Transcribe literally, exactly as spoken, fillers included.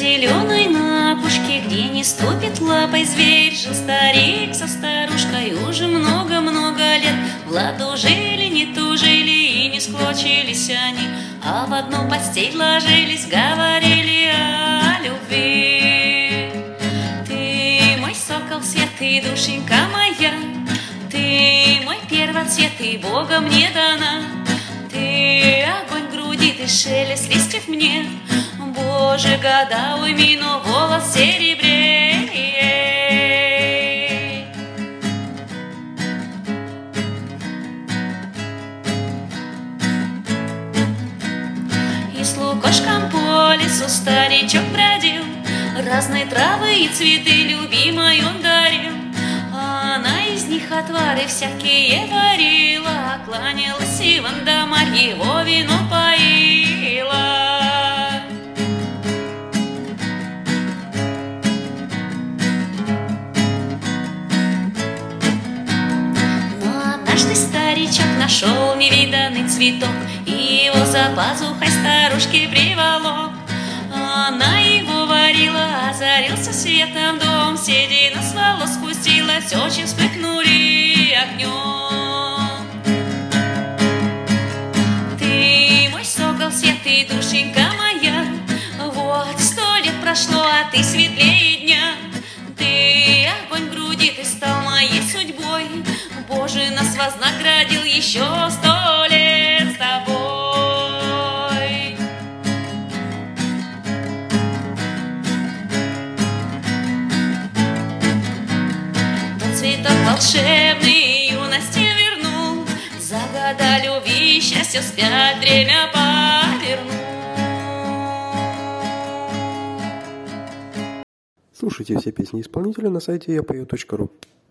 зеленой на опушке, где не ступит лапой зверь, жил старик со старушкой уже много-много лет. В ладу жили, не тужили и не склочились они, а в одну постель ложились, говорили о любви. Ты мой сокол светлый, душенька моя, ты мой первоцвет, и Бога мне дана. Ты огонь груди, ты шелест листьев мне, Боже, года уйми, но волос серебрей. И с лукошком по лесу старичок бродил, разные травы и цветы любимой он дарил. Она из них отвары всякие варила, кланялась и в Андамар его вино поила. Старичок нашел невиданный цветок и его за пазухой старушке приволок. Она его варила, озарился светом дом, седина с волос спустилась, очи вспыхнули огнем. Ты мой сокол светлый, душенька моя, вот сто лет прошло, а ты светлее дня. Ты огонь груди, ты стал моей судьбой, Боже, нас вознаградил еще сто лет с тобой. Тот цветок волшебный юности вернул, за года любви и счастья вспять время повернул. Слушайте все песни исполнителя на сайте я пою точка ру.